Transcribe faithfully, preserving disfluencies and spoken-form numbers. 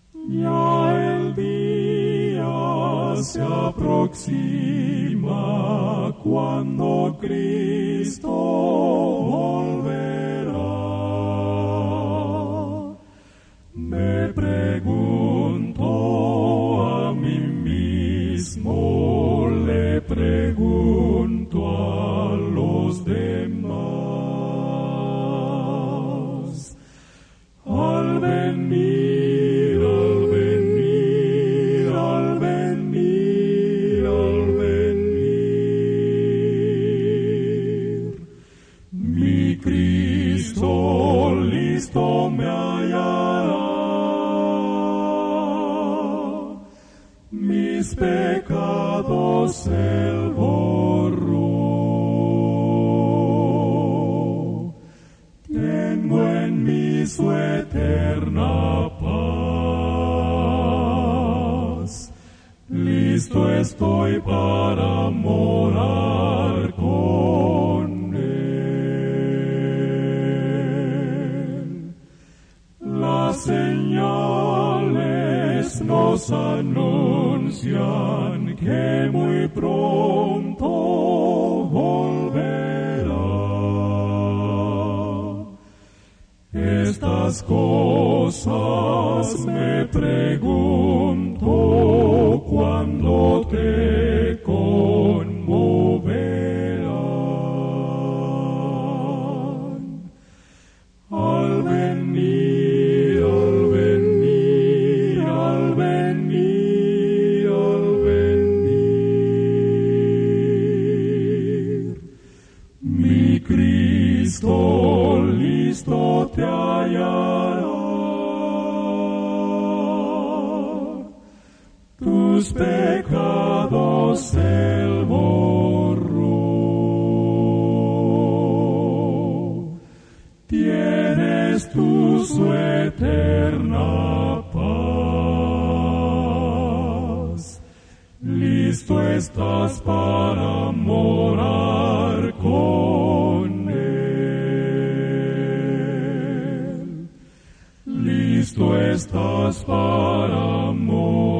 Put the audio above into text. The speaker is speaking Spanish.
Ya el día se aproxima cuando Cristo volverá. Me pregunto a mí mismo, le pregunto a los demás. Al venir, al venir, al venir, al venir, mi Cristo listo me hallará. Mis pecados él borró. Tengo en mí su eterna paz. Listo estoy para morar con él. Las señales nos anuncian que muy pronto volverá. Estas cosas me pregunto cuando te conmoverán. Al venir, al venir, al venir, al venir, mi Cristo listo te hallará. Tus pecados él borró. Tienes tú su eterna paz. Listo estás para morar con él. Listo estás para morar.